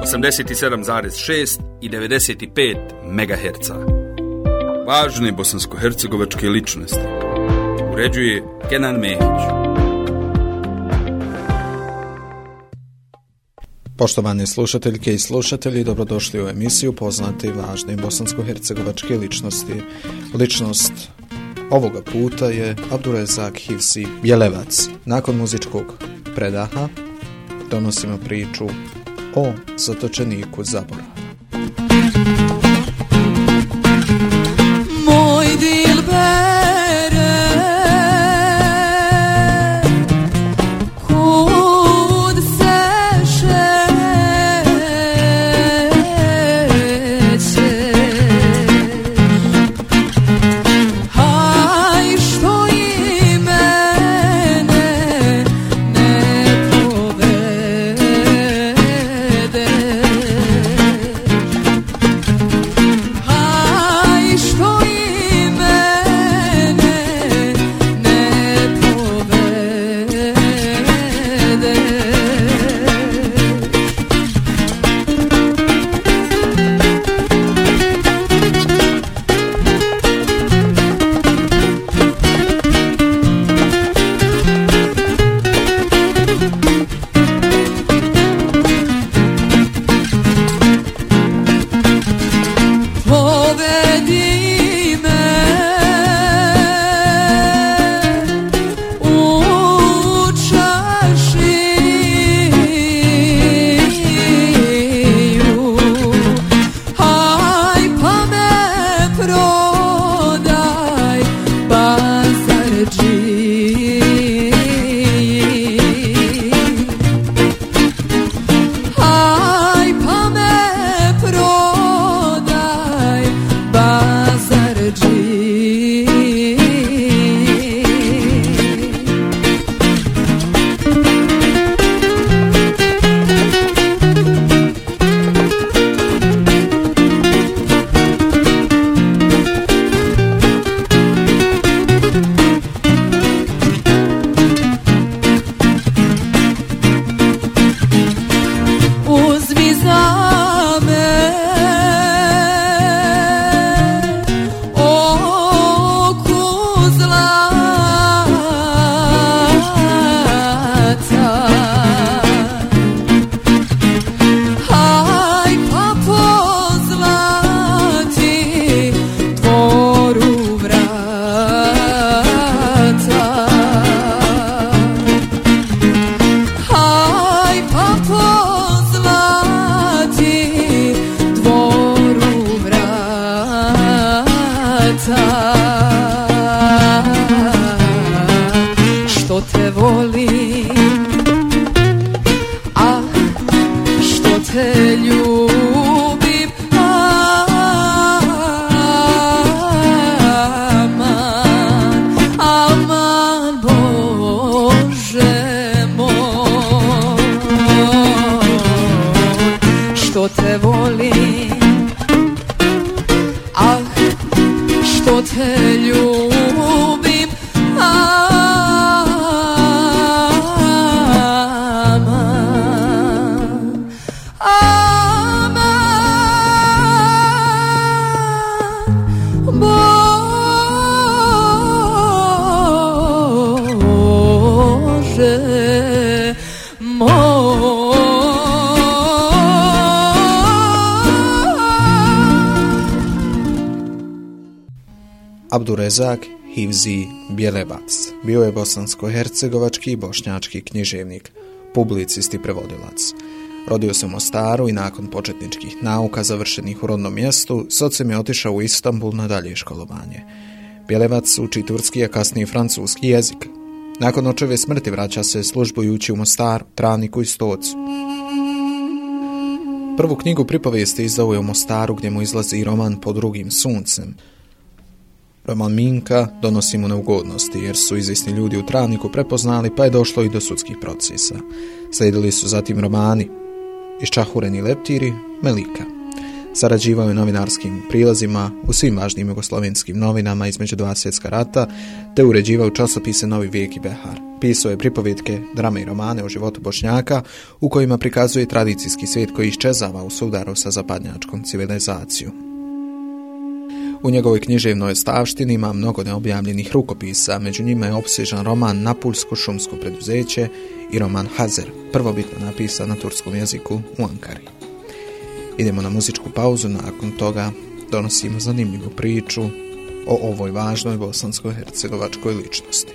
87,6 i 95 MHz. Važne bosansko-hercegovačke ličnosti. Uređuje Kenan Mehić. Poštovane slušateljke i slušatelji, dobrodošli u emisiju Poznate i važne bosansko-hercegovačke ličnosti. Ličnost ovoga puta je Abdurezak Hivzi Bjelevac. Nakon muzičkog predaha donosimo priču o zatočeniku zaborava. Moj dilbere, kud se šećeš, haj što i mene ne povedeš, haj što i mene ne povedeš. Povedi me u čašiju, haj pa me prodaj bazardžiji, haj pa me prodaj bazardžiji. Uzmi za me oku zlata, haj pa pozlati dvoru vrata, haj pa pozlati dvoru vrata. Što te volim, ah, što te ljubim, aman, aman, Bože moj. Što te volim, ah, što te ljubim, aman, aman, Bože moj. Abdurezak Hivzi Bjelevac bio je bosansko-hercegovački i bošnjački književnik, publicist i prevodilac. Rodio se u Mostaru i nakon početničkih nauka završenih u rodnom mjestu, s ocem je otišao u Istanbul na dalje školovanje. Bjelevac uči turski, a kasnije francuski jezik. Nakon očeve smrti vraća se službujući u Mostaru, Travniku i Stocu. Prvu knjigu pripovijesti izdao je u Mostaru, gdje mu izlazi roman Pod drugim suncem. Roman Minka donosi mu neugodnosti jer su izvjesni ljudi u Travniku prepoznali, pa je došlo i do sudskih procesa. Slijedili su zatim romani Iščahureni leptiri, Melika. Sarađivao je u novinarskim prilazima u svim važnim jugoslovenskim novinama između dva svjetska rata, te uređivao časopise Novi vijek i Behar. Pisao je pripovetke, drame i romane o životu Bošnjaka, u kojima prikazuje tradicijski svijet koji iščezava u sudaru sa zapadnjačkom civilizacijom. U njegovoj književnoj ostavštini ima mnogo neobjavljenih rukopisa, među njima je opsežan roman Napulsko šumsko preduzeće i roman Hazer, prvobitno napisan na turskom jeziku u Ankari. Idemo na muzičku pauzu, nakon toga donosimo zanimljivu priču o ovoj važnoj bosansko-hercegovačkoj ličnosti.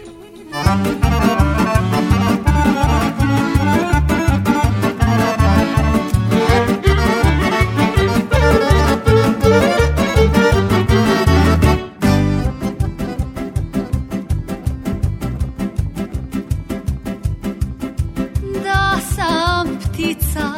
Da sam ptica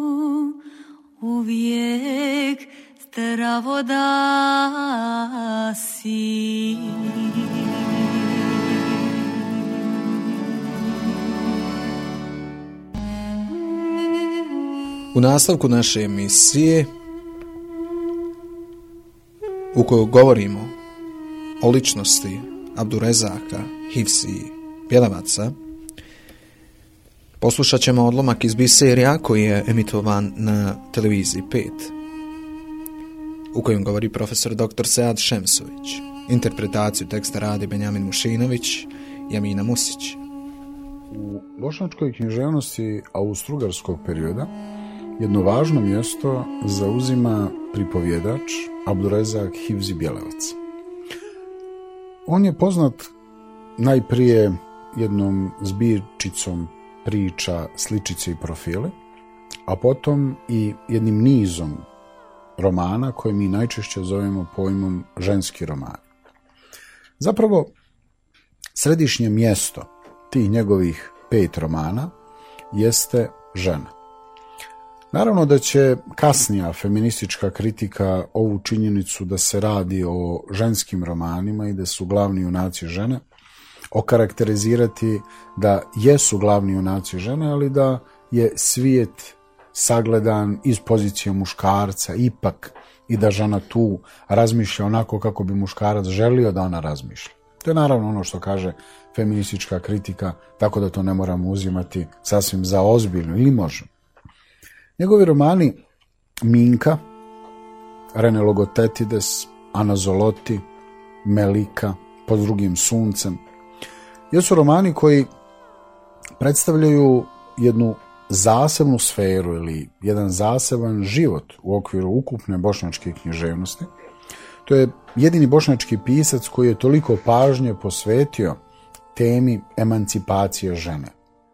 voda U nastavku naše emisije, u kojoj govorimo o ličnosti Abdurezaka Hifzi Bjelevaca, poslušat ćemo odlomak iz biserija koji je emitovan na televiziji 5, u kojem govori profesor dr. Sead Šemsović. Interpretaciju teksta radi Benjamin Mušinović i Amina Musić. U bošnjačkoj književnosti austrougarskog perioda jedno važno mjesto zauzima pripovjedač Abdurezak Hifzi Bjelevac. On je poznat najprije jednom zbirčicom priča, sličice i profile, a potom i jednim nizom romana koje mi najčešće zovemo pojmom ženski roman. Zapravo, središnje mjesto tih njegovih 5 romana jeste žena. Naravno da će kasnija feministička kritika ovu činjenicu da se radi o ženskim romanima i da su glavni junaci žene okarakterizirati da jesu glavni junaci žene, ali da je svijet sagledan iz pozicije muškarca ipak i da žena tu razmišlja onako kako bi muškarac želio da ona razmišlja. To je naravno ono što kaže feministička kritika, tako da to ne moramo uzimati sasvim za ozbiljno, ili možemo. Njegovi romani Minka, Rene Logotetides, Anazoloti, Melika, Pod drugim suncem, jesu romani koji predstavljaju jednu zasebnu sferu ili jedan zaseban život u okviru ukupne bošnjačke književnosti. To je jedini bošnjački pisac koji je toliko pažnje posvetio temi emancipacije žene.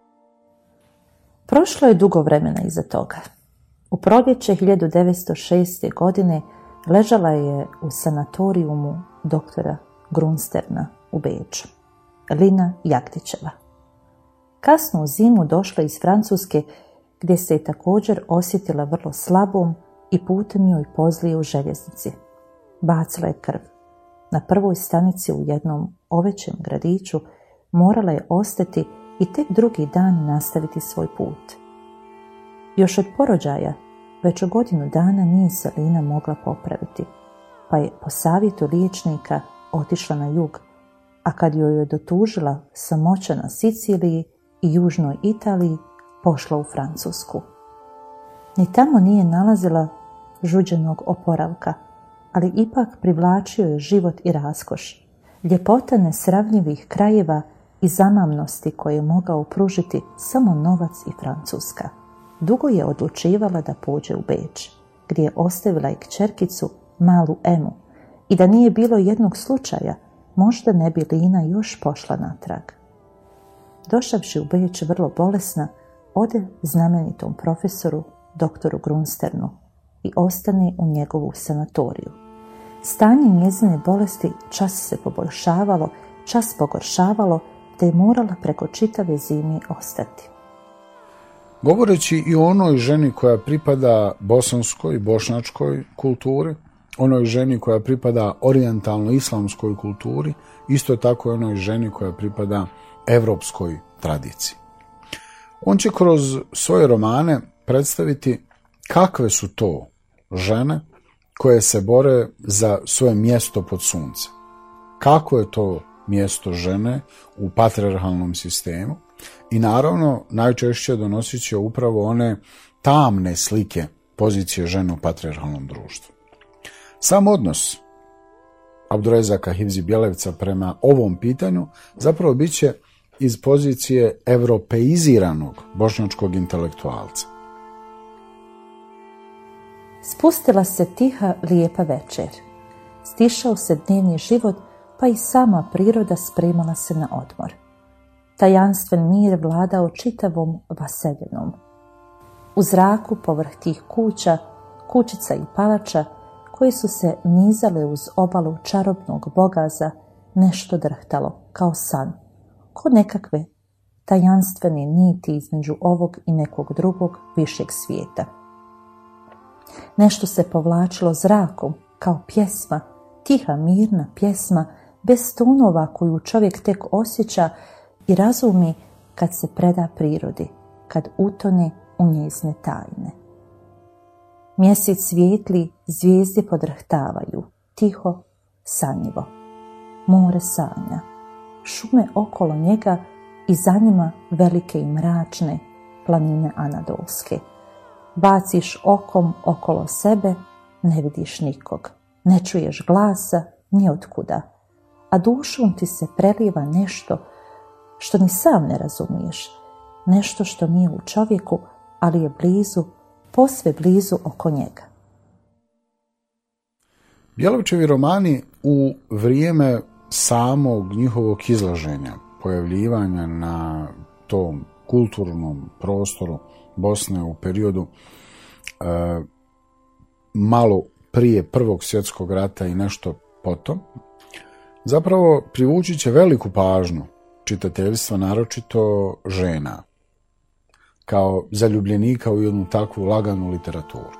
Prošlo je dugo vremena iza toga. U proljeće 1906. godine ležala je u sanatorijumu doktora Grunsterna u Beču, Lina Jagdićeva. Kasno u zimu došla iz Francuske, gdje se je također osjetila vrlo slabom i putem joj pozlije u željeznici. Bacila je krv. Na prvoj stanici u jednom ovećem gradiću morala je ostati i tek drugi dan nastaviti svoj put. Još od porođaja, već 1 godinu dana nije se Lina mogla popraviti, pa je po savjetu liječnika otišla na jug, a kad joj je dotužila samoća na Siciliji i južnoj Italiji, pošla u Francusku. Ni tamo nije nalazila žuđenog oporavka, ali ipak privlačio je život i raskoš, ljepota nesravnjivih krajeva i zamamnosti koje je mogao pružiti samo novac i Francuska. Dugo je odlučivala da pođe u Beč, gdje je ostavila i kćerkicu, malu Emu, i da nije bilo jednog slučaja, možda ne bi Lina još pošla natrag. Došavši u Beč vrlo bolesna, ode znamenitom profesoru, doktoru Grunsternu, i ostane u njegovu sanatoriju. Stanje njezine bolesti čas se poboljšavalo, čas pogoršavalo, te je morala preko čitave zime ostati. Govoreći i o onoj ženi koja pripada bosanskoj, bošnjačkoj kulturi, onoj ženi koja pripada orijentalno-islamskoj kulturi, isto tako i onoj ženi koja pripada evropskoj tradiciji. On će kroz svoje romane predstaviti kakve su to žene koje se bore za svoje mjesto pod suncem. Kako je to mjesto žene u patrijarhalnom sistemu i naravno najčešće donosit će upravo one tamne slike pozicije žene u patrijarhalnom društvu. Sam odnos Abdurezaka Hifzi Bjelevca prema ovom pitanju zapravo bit će iz pozicije evropeiziranog bošnjačkog intelektualca. Spustila se tiha, lijepa večer. Stišao se dnevni život, pa i sama priroda spremala se na odmor. Tajanstven mir vladao čitavom Vaseljenom. U zraku povrh tih kuća, kućica i palača, koji su se nizale uz obalu čarobnog bogaza, nešto drhtalo, kao san, ko nekakve tajanstvene niti između ovog i nekog drugog višeg svijeta. Nešto se povlačilo zrakom, kao pjesma, tiha, mirna pjesma, bez tonova koju čovjek tek osjeća i razumi kad se preda prirodi, kad utone u njezine tajne. Mjesec svijetli, zvijezde podrhtavaju, tiho, sanjivo. More sanja, šume okolo njega i za njima velike i mračne planine Anadolske. Baciš okom okolo sebe, ne vidiš nikog, ne čuješ glasa ni otkuda, a dušom ti se preliva nešto što ni sam ne razumiješ, nešto što nije u čovjeku, ali je blizu, posve blizu oko njega. Bjelovčevi romani u vrijeme samog njihovog izlaženja, pojavljivanja na tom kulturnom prostoru Bosne u periodu malo prije Prvog svjetskog rata i nešto potom, zapravo privući će veliku pažnju čitateljstva, naročito žena, kao zaljubljenika u jednu takvu laganu literaturu.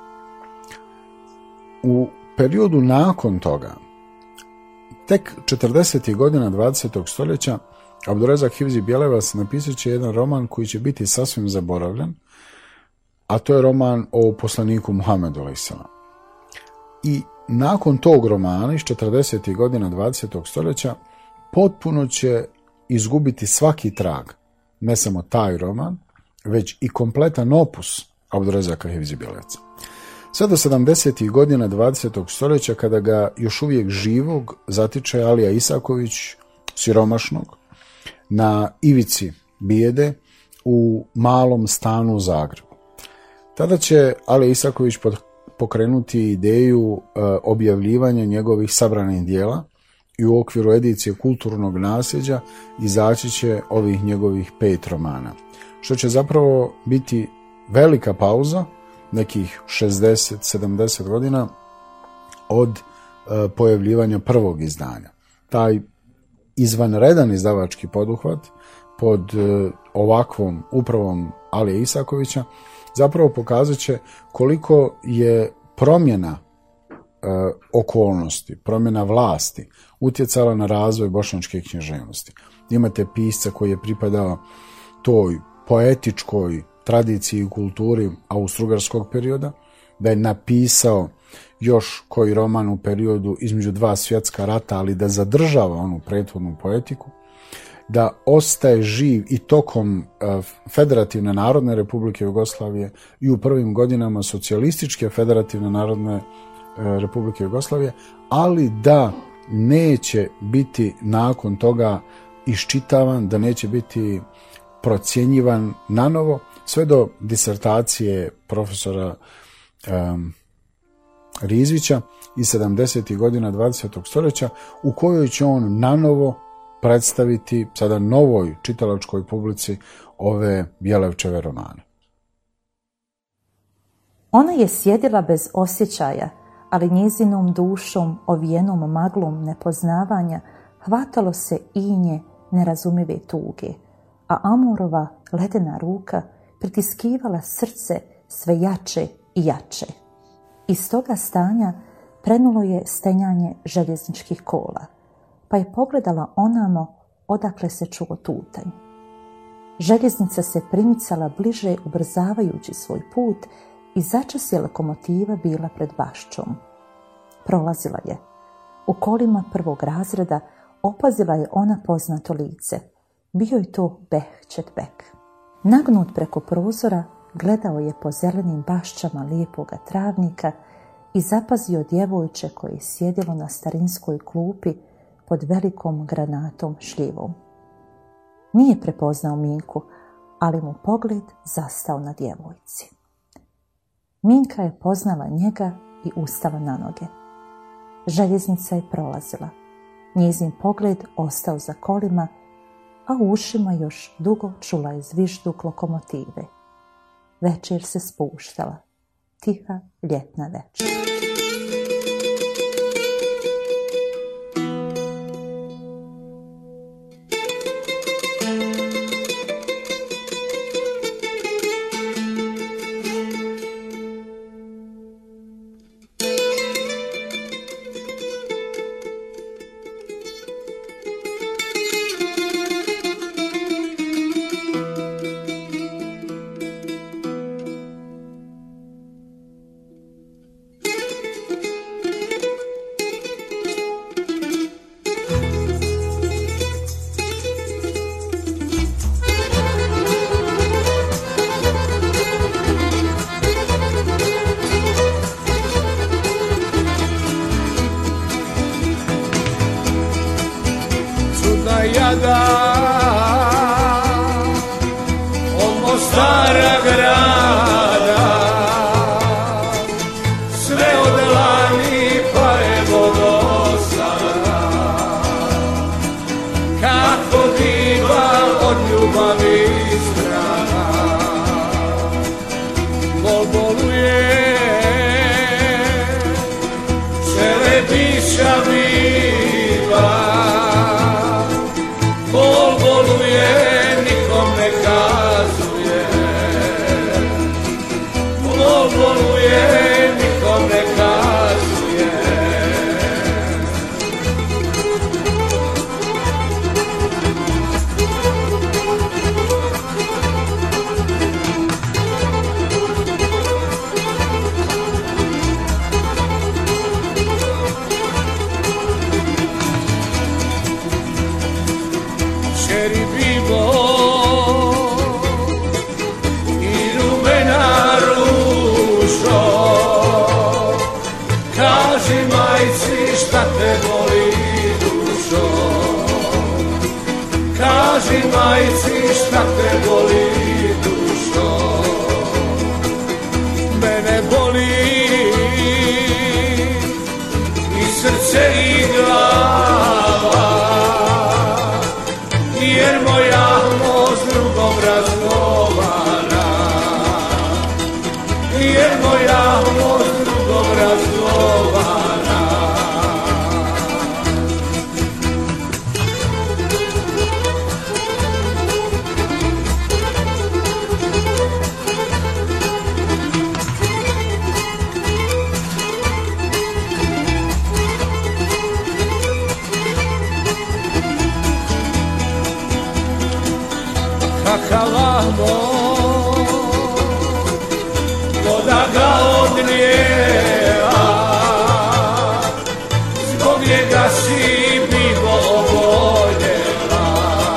U periodu nakon toga, tek 40. godina 20. stoljeća, Abdurezak Hivzi Bjelevac napisat će jedan roman koji će biti sasvim zaboravljen, a to je roman o poslaniku Muhammedu a.s. I nakon tog romana iz 40. godina 20. stoljeća potpuno će izgubiti svaki trag, ne samo taj roman, već i kompletan opus Abdurezaka Hivzi Bjelevca. Sve do 70. godina 20. stoljeća, kada ga još uvijek živog zatiče Alija Isaković, siromašnog, na ivici bijede u malom stanu u Zagrebu. Tada će Alija Isaković pokrenuti ideju objavljivanja njegovih sabranih dijela i u okviru edicije kulturnog nasljeđa izaći će ovih njegovih 5 romana, što će zapravo biti velika pauza, nekih 60-70 godina od pojavljivanja prvog izdanja. Taj izvanredan izdavački poduhvat pod ovakvom upravom Alije Isakovića zapravo pokazat će koliko je promjena okolnosti, promjena vlasti utjecala na razvoj bošnjačke književnosti. Imate pisca koji je pripadao toj poetičkoj tradiciji i kulturi austrougarskog perioda, da je napisao još koji roman u periodu između 2 svjetska rata, ali da zadržava onu prethodnu poetiku, da ostaje živ i tokom Federativne narodne republike Jugoslavije i u prvim godinama socijalističke Federativne narodne republike Jugoslavije, ali da neće biti nakon toga iščitavan, da neće biti procjenjivan nanovo, sve do disertacije profesora Rizvića iz 70. godina 20. stoljeća, u kojoj će on nanovo predstaviti sada novoj čitalačkoj publici ove Bjelevčeve romane. Ona je sjedila bez osjećaja, ali njezinom dušom, ovijenom maglom nepoznavanja, hvatalo se inje nerazumive tuge, a Amurova ledena ruka pritiskivala srce sve jače i jače. Iz toga stanja prenulo je stenjanje željezničkih kola, pa je pogledala onamo odakle se čuo tutanj. Željeznica se primicala bliže, ubrzavajući svoj put, i začas je lokomotiva bila pred baščom. Prolazila je. U kolima prvog razreda opazila je ona poznato lice. Bio je to Behćet Bek. Nagnut preko prozora, gledao je po zelenim bašćama lijepoga travnika i zapazio djevojče koje je sjedilo na starinskoj klupi pod velikom granatom šljivom. Nije prepoznao Minku, ali mu pogled zastao na djevojci. Minka je poznala njega i ustala na noge. Željeznica je prolazila. Njezin pogled ostao za kolima, a u ušima još dugo čula je zvižduk lokomotive. Večer se spuštala. Tiha ljetna večer. boluje, Čelebića biva. Bol boluje, nikom ne kazuje, bol boluje, nikom ne kazuje. Čeri bibo i rumena ružo, kaži majci šta te boli dušo, kaži majci šta te boli dušo. Mene boli i srce i glava, jer moja s drugom razgovara, jer moja s drugom razgovara. Kakavamo, voda ga odnijela, zbog njega si bivo oboljela,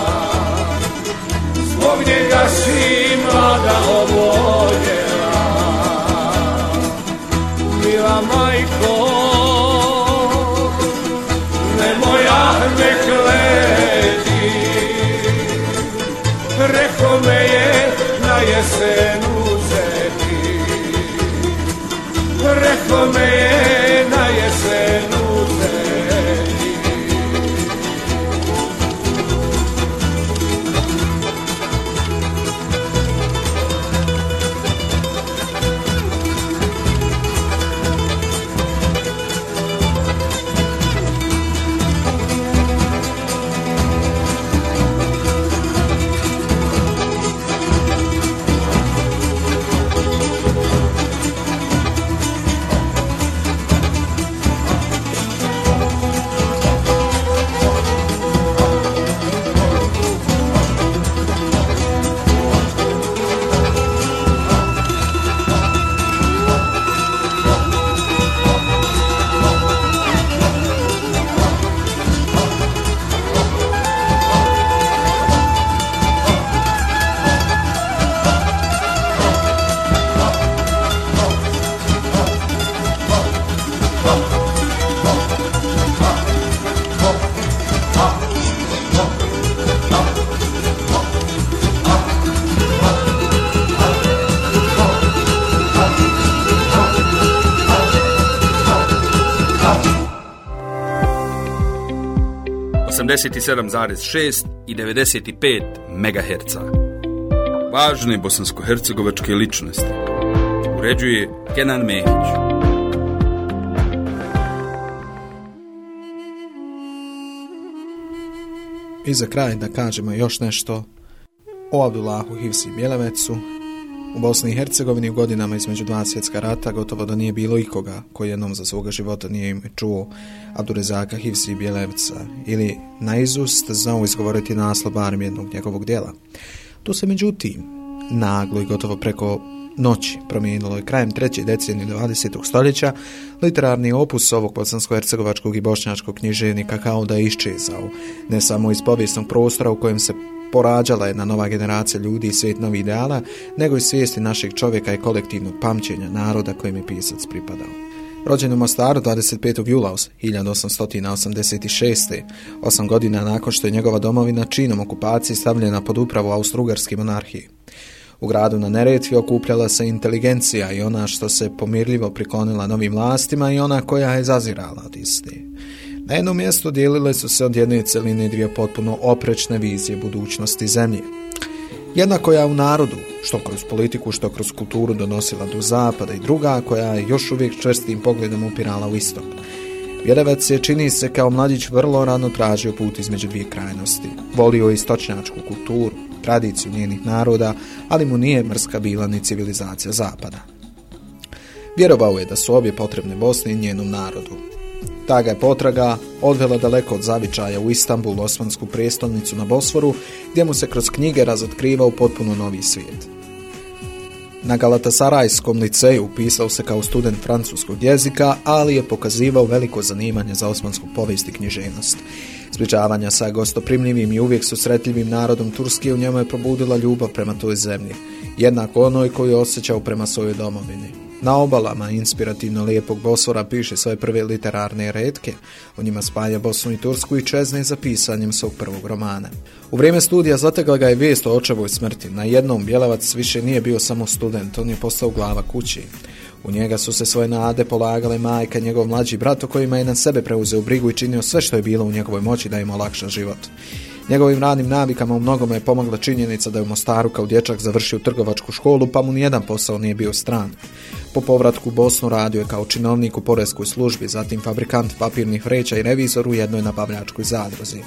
zbog njega si mlada oboljela. Mila majko, nemoja me kleti, reko me je na jesen uzeti, reko me je na jesen uzeti. i 95 MHz. Važne bosansko-hercegovačke ličnosti. Uređuje Kenan Mehić. I za kraj da kažemo još nešto o Abdullahu Hivsi Bjelevecu. U Bosni i Hercegovini u godinama između dva svjetska rata gotovo da nije bilo ikoga koji jednom za svoga života nije ime čuo Abdurezaka Hivsi Bjelevca ili naizust znao izgovoriti naslov barem jednog njegovog djela. To se međutim naglo i gotovo preko noći promijenilo je krajem 3. decenije 20. stoljeća. Literarni opus ovog bosansko-hercegovačkog i bošnjačkog književnika kao da je iščezao, ne samo iz povijesnog prostora u kojem se porađala jedna nova generacija ljudi i svijet novih ideala, nego i svijesti našeg čovjeka i kolektivnog pamćenja naroda kojem je pisac pripadao. Rođen u Mostaru 25. jula 1886. 8 godina nakon što je njegova domovina činom okupacije stavljena pod upravu Austro-Ugarske monarhije. U gradu na Neretvi okupljala se inteligencija i ona što se pomirljivo priklonila novim vlastima i ona koja je zazirala od iste. Na jednom mjestu dijelile su se od jedne celine dvije potpuno oprečne vizije budućnosti zemlje. Jedna koja u narodu, što kroz politiku, što kroz kulturu donosila do zapada i druga koja je još uvijek čvrstim pogledom upirala u istok. Bjelevac je, čini se, kao mladić vrlo rano tražio put između dvije krajnosti. Volio je istočnjačku kulturu, tradiciju njenih naroda, ali mu nije mrska bila ni civilizacija zapada. Vjerovao je da su obje potrebne Bosni i njenom narodu. Ta ga je potraga odvela daleko od zavičaja u Istanbul, osmansku prijestolnicu na Bosforu, gdje mu se kroz knjige razotkrivao potpuno novi svijet. Na Galatasarajskom liceju upisao se kao student francuskog jezika, ali je pokazivao veliko zanimanje za osmansku povijest i književnost. Zbližavanja sa gostoprimljivim i uvijek susretljivim narodom Turske u njemu je probudila ljubav prema toj zemlji, jednako onoj koju je osjećao prema svojoj domovini. Na obalama inspirativno lijepog Bosfora piše svoje prve literarne retke, u njima spaja Bosnu i Tursku i čezne za pisanjem svog prvog romana. U vrijeme studija zategla ga je vijest o očevoj smrti. Na jednom Bjelevac više nije bio samo student, on je postao glava kući. U njega su se svoje nade polagale majka, njegov mlađi brat, o kojima je na sebe preuzeo brigu i činio sve što je bilo u njegovoj moći da im olakša život. Njegovim radnim navikama u mnogome je pomogla činjenica da je u Mostaru kao dječak završio trgovačku školu, pa mu nijedan posao nije bio stran. Po povratku u Bosnu radio je kao činovnik u poreskoj službi, zatim fabrikant papirnih vreća i revizor u jednoj nabavljačkoj zadruzi.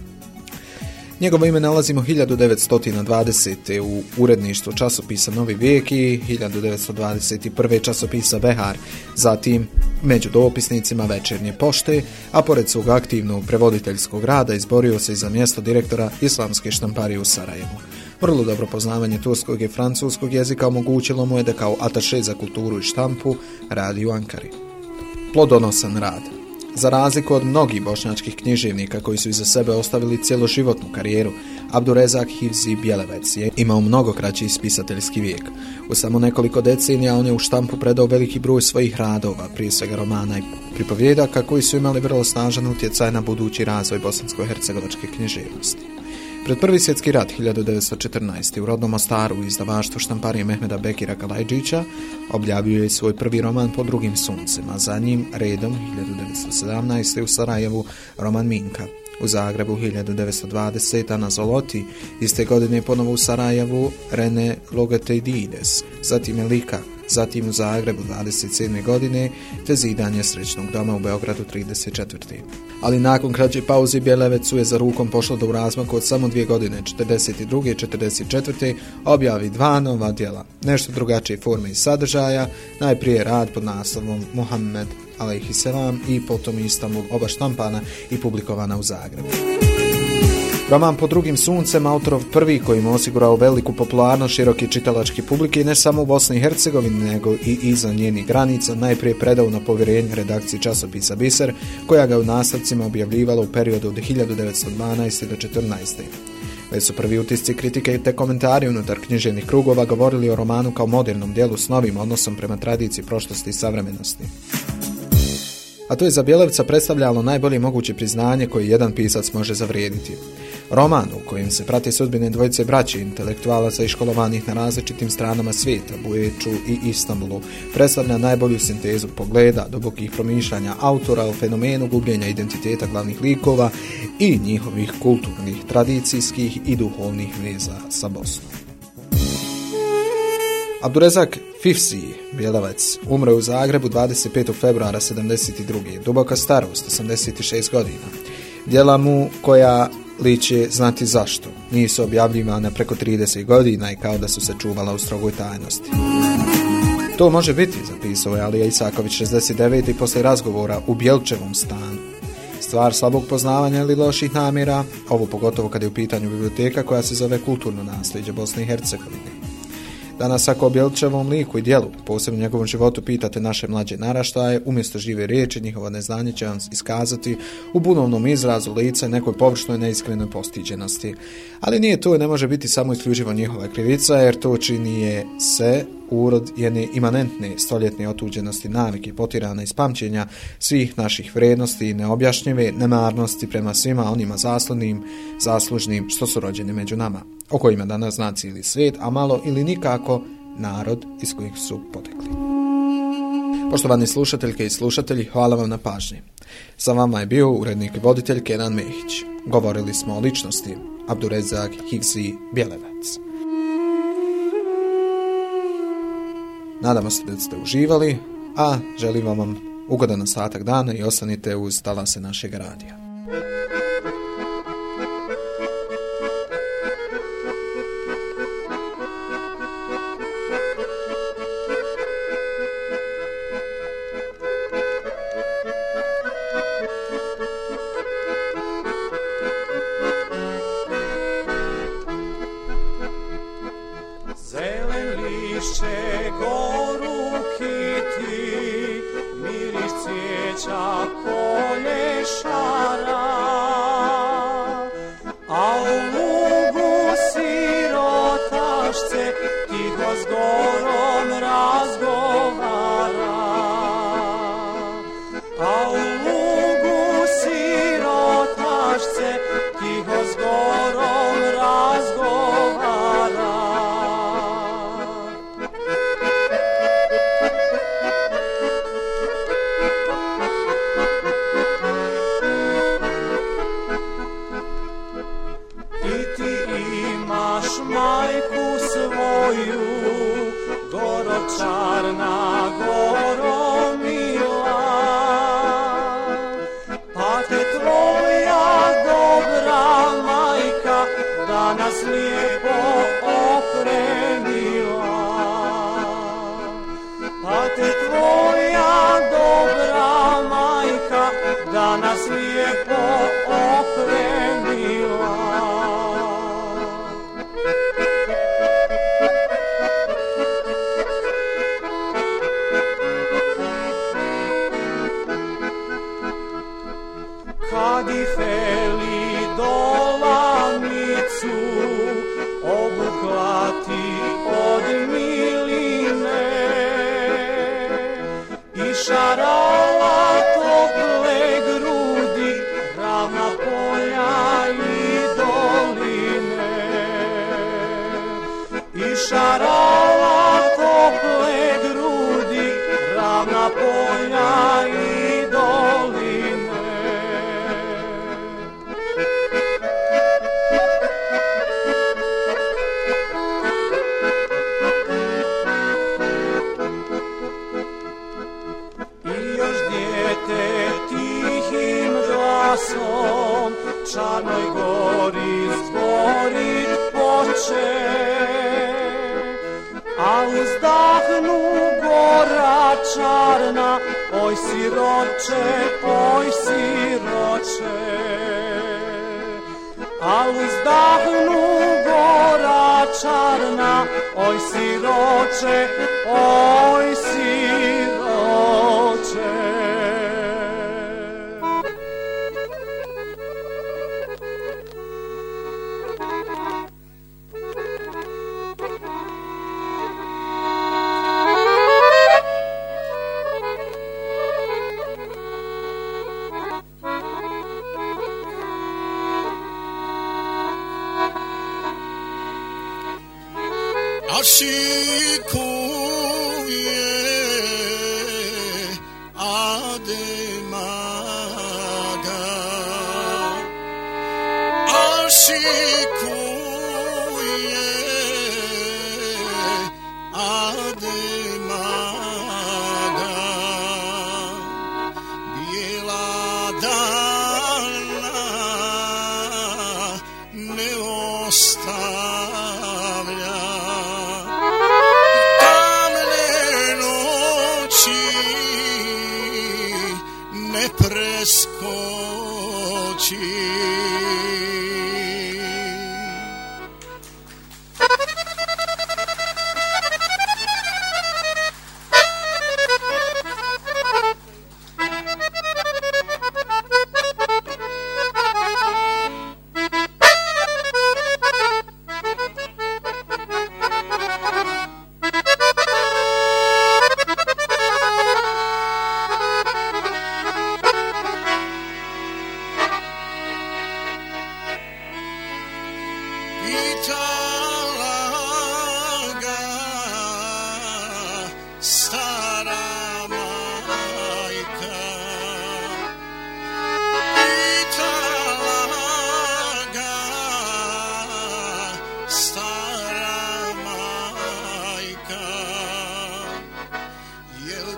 Njegovo ime nalazimo 1920. u uredništvu časopisa Novi vijek i 1921. časopisa Behar, zatim među dopisnicima Večernje pošte, a pored svog aktivnog prevoditeljskog rada izborio se i za mjesto direktora islamske štamparije u Sarajevu. Vrlo dobro poznavanje turskog i francuskog jezika omogućilo mu je da kao ataše za kulturu i štampu radi u Ankari. Plodonosan rad. Za razliku od mnogih bošnjačkih književnika koji su iza sebe ostavili cjeloživotnu karijeru, Abdurezak Hivzi Bjelevec je imao mnogo kraći spisateljski vijek. U samo nekoliko decenija on je u štampu predao veliki broj svojih radova, prije svega romana i pripovjedaka koji su imali vrlo snažan utjecaj na budući razvoj bosansko-hercegovačke književnosti. Pred Prvi svjetski rat 1914. u rodnom Mostaru u izdavaštvu štamparije Mehmeda Bekira Kalajđića objavio je svoj prvi roman Pod drugim suncem, a za njim redom 1917. u Sarajevu roman Minka. U Zagrebu 1920. na Zoloti, iste godine ponovo u Sarajevu Rene Logateidides, zatim Elika, zatim u Zagrebu 27. godine, te zidanje Srećnog doma u Beogradu 34. Ali nakon kraće pauze Bjelevecu je za rukom pošlo da u razmaku od samo 2 godine, 42. i 44. objavi 2 nova djela, nešto drugačije forme i sadržaja, najprije rad pod naslovom Muhammed alejhiselam i potom Istanbul, oba štampana i publikovana u Zagrebu. Roman Pod drugim suncem, autorov prvi koji mu osigurao veliku popularnost široke čitalačke publike i ne samo u Bosni i Hercegovini, nego i izvan njenih granica, najprije predao na povjerenje redakciji časopisa Biser, koja ga u nastavcima objavljivala u periodu od 1912. do 14. Već su prvi utisci kritike te komentari unutar književnih krugova govorili o romanu kao modernom djelu s novim odnosom prema tradiciji, prošlosti i savremenosti. A to je za Bjelevca predstavljalo najbolje moguće priznanje koje jedan pisac može zavrijediti. Roman u kojem se prati sudbine dvojice braće intelektualaca i školovanih na različitim stranama svijeta, Buječu i Istanbulu, predstavlja najbolju sintezu pogleda, dubokih promišljanja autora o fenomenu gubljenja identiteta glavnih likova i njihovih kulturnih, tradicijskih i duhovnih veza sa Bosnom. Abdurezak Hivzi Bjelevec umre u Zagrebu 25. februara 72. Duboka starost, 86 godina. Djela mu koja liče znati zašto nisu objavljivane preko 30 godina i kao da su se čuvala u strogoj tajnosti. To može biti, zapisao je Alija Isaković 69. poslije razgovora u Bjelčevom stanu. Stvar slabog poznavanja ili loših namjera, ovo pogotovo kad je u pitanju biblioteka koja se zove Kulturno nasljeđe Bosne i Hercegovine. Danas ako o Bjelčevom liku i djelu, posebno njegovom životu, pitate naše mlađe naraštaje, umjesto žive riječi njihovo neznanje će vam iskazati u bunovnom izrazu lica i nekoj površnoj neiskrenoj postiđenosti. Ali nije to i ne može biti samo isključivo njihova krivica, jer to čini je se urod jedne imanentne stoljetne otuđenosti, navike potirane iz pamćenja svih naših vrijednosti i neobjašnjive nemarnosti prema svima onima zaslužnim što su rođeni među nama, o kojima danas zna cijeli svijet, a malo ili nikako narod iz kojih su potekli. Poštovani slušateljke i slušatelji, hvala vam na pažnji. Sa vama je bio urednik i voditelj Kenan Mehić. Govorili smo o ličnosti Abdurezak Hivzi Bjelevec. Nadamo se da ste uživali, a želim vam ugodan ostatak dana i ostanite uz talase našeg radija.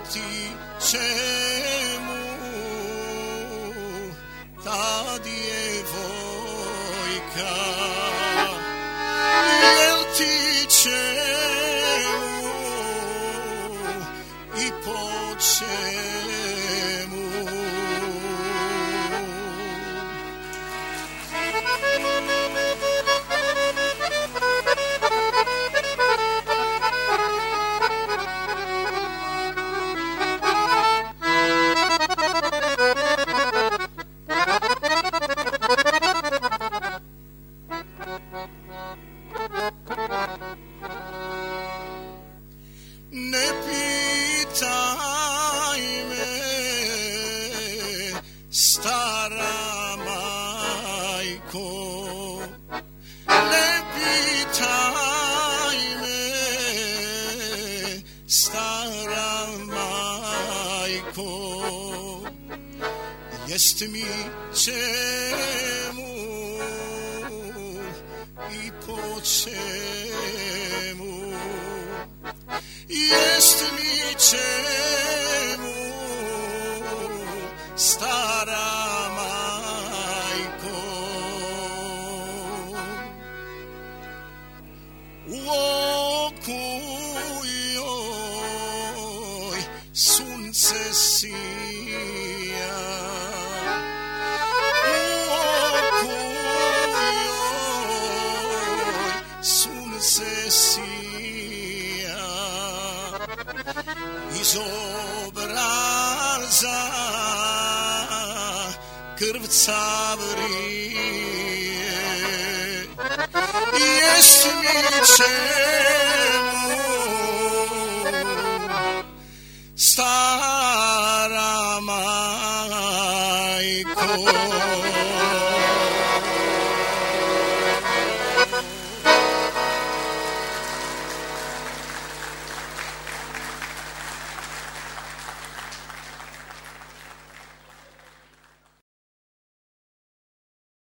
čemu ta djevojka, jel ti čemu i po čemu? Ne pitaj me, stara majko, ne pitaj me, stara majko, jest mi čemu i po čemu? Jest mi čemu, stara majko? U oku joj sunce sija, u oku joj sunce sija, iz obraza krvca vrije, jest mi čemu, stara majko?